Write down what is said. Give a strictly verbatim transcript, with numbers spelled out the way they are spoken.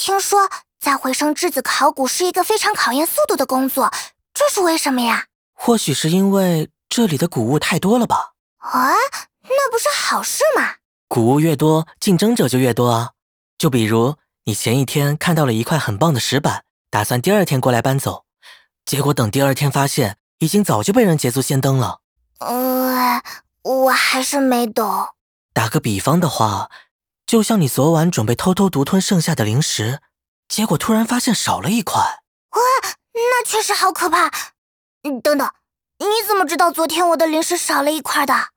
听说在回声之子考古是一个非常考验速度的工作，这是为什么呀？ 或许是因为这里的古物太多了吧。 啊，那不是好事吗？ 古物越多，竞争者就越多啊。就比如你前一天看到了一块很棒的石板，打算第二天过来搬走，结果等第二天发现已经早就被人捷足先登了。 呃，我还是没懂。 打个比方的话，就像你昨晚准备偷偷独吞剩下的零食，结果突然发现少了一块。 哇，那确实好可怕。嗯，等等，你怎么知道昨天我的零食少了一块的？